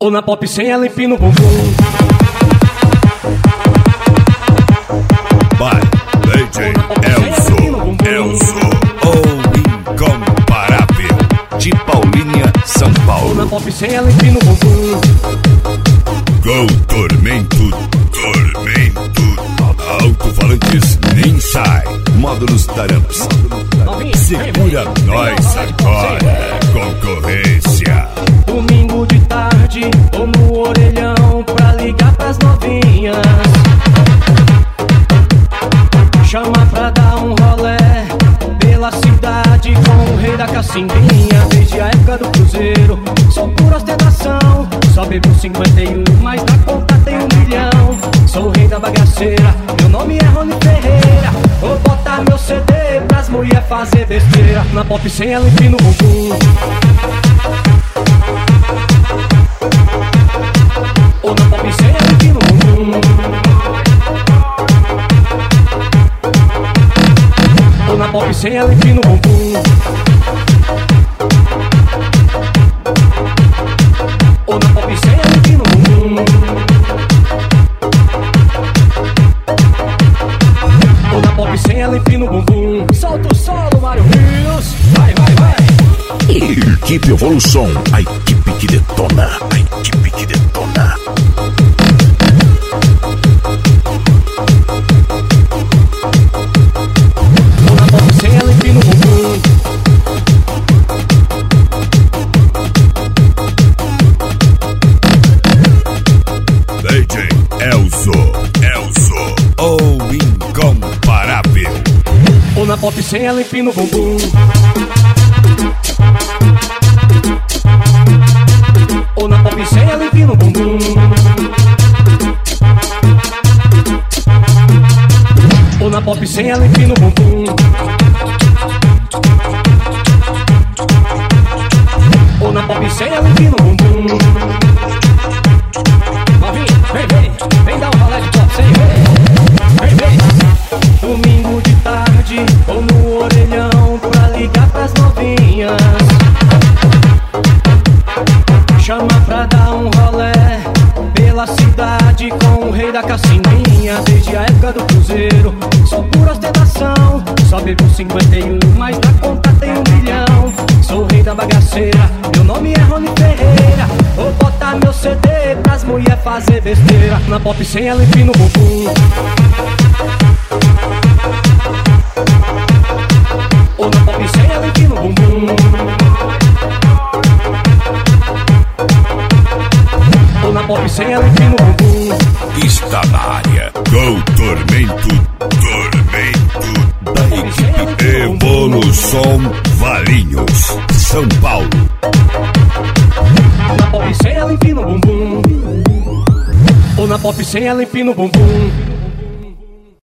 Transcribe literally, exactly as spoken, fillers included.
Ou na pop sem ela empina o bumbum. By D J Elzo, Elzo, o incomparável, de Paulinha, São Paulo. Ou na pop sem ela empina o bumbum. Gol Tormento, Tormento, alto-falantes Ninsai, módulos Taramps. Segura nós agora, concorrência. Domingo de tarde, tô no orelhão pra ligar pras novinhas. Chama pra dar um rolé pela cidade com o rei da cacimbinha. Desde a época do cruzeiro, sou pura ostentação. Só bebo cinquenta e um, mas na conta tem um milhão. Sou o rei da bagaceira, meu nome é Rony Ferreira. Vou botar meu C D pras mulher fazer besteira. Na pop sem ela empina o bumbum. Ou na pop sem ela empina o bumbum. Ou na pop sem ela empina o bumbum. Ou na pop sem ela empina o bumbum. Ou na pop sem ela empina o bumbum. Solta o solo, Mário Rios. Vai, vai, vai. Equipe Evolução, a equipe que detona, a equipe que detona. Ou na pop sem ela empina o bumbum. D J Elzo, Elzo, o incomparável. Ou na pop sem ela empina o bumbum. Ou na pop sem ela empina o bumbum. Ou na pop sem ela empina o bumbum. Ou na pop sem ela empina o bumbum. Vem, vem, vem dar um rolê de pop sem vem, vem, vem. Domingo de tarde, tô no orelhão pra ligar pras novinhas. Chama pra dar um rolé pela cidade com o rei da cacimbinha. Desde a época do cruzeiro, sou pura ostentação. Só bebo cinquenta e um, mas na conta tem um milhão. Sou o rei da bagaceira, meu nome é Rony Ferreira. Vou botar meu C D pras mulher fazer besteira. Na pop sem ela empina o bumbum. Ou na pop sem ela empina o bumbum. Ou na pop sem ela empina o bumbum. Está na área, Gol Tormento, Tormento, da equipe Evolução Valinhos, São Paulo. Na pop sem ela empina o bumbum. Ou na pop sem ela empina o bumbum.